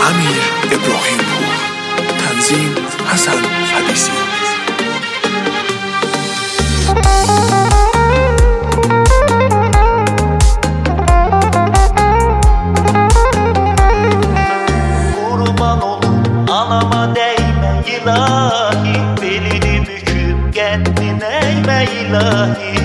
امیر ابراهیم پور، تنظیم حسن حدیثی. Kurban olum anama değme ilahi, belini büküp kendin eğme ilahi.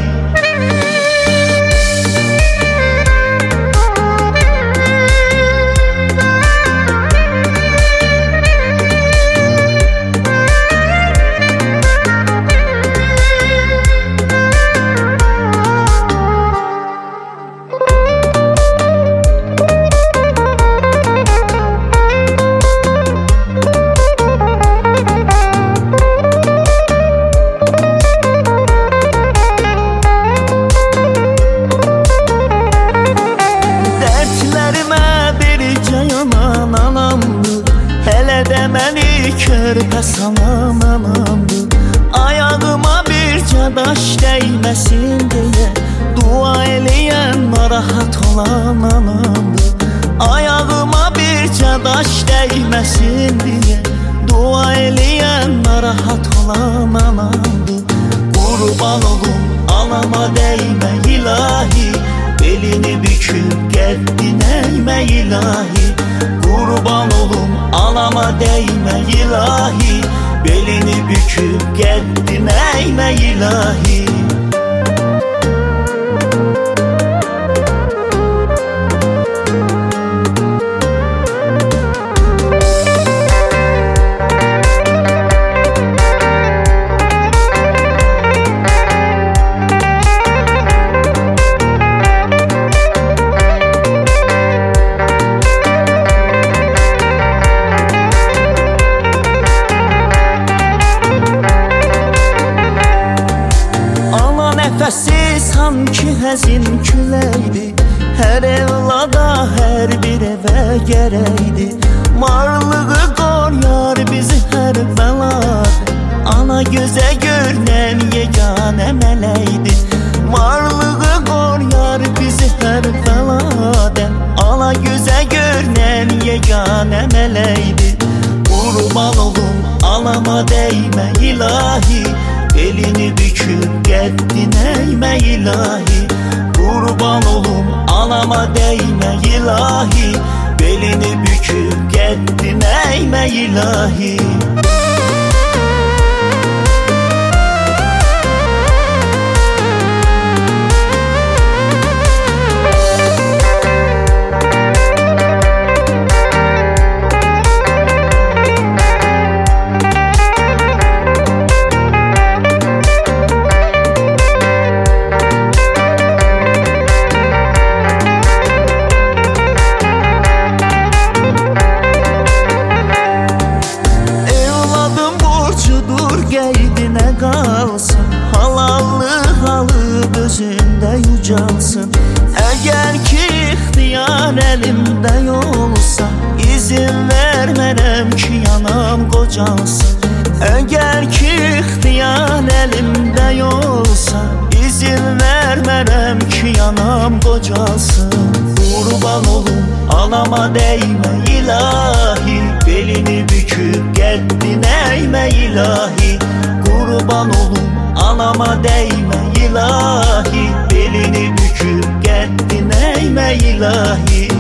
Körpə salan anamdır, ayağıma bircə daş dəyməsin deyə dua eləyən narahat olan anamdır. Ayağıma bircə daş dəyməsin deyə dua eləyən narahat olan anamdır. Qurban olum anama dəymə ilahi, belini büküb qəddin əymə ilahi. Kurban olum anama değme ilahi, belini büküp kendin eğme ilahi. Nəfəsi sanki həzin küləkdir, hər evlada hər bir evə gərəkdir. Varlığı qoruyar bizi hər bəladır, ana gözə görünən yeganə mələkdir. Varlığı qoruyar bizi hər bəladən, ana gözə görünən yeganə mələkdir. Qurban olum anama dəymə ilahi, belini büküp qəddin əymə ilahi. Kurban olum anama değme ilahi, belini büküp qəddin əymə ilahi. Qalsın, halallıq alıb özündə yücalsın. Əgər ki ixtiyar əlimdə olsa, izin vermərəm ki yanam qocalsın. Əgər ki ixtiyar əlimdə olsa, izin vermərəm ki yanam qocalsın. Qurban olum anama değme ilahi, belini büküp qəddin əymə ilahi. Kurban olum anama değme ilahi, belini büküp qəddin əymə ilahi.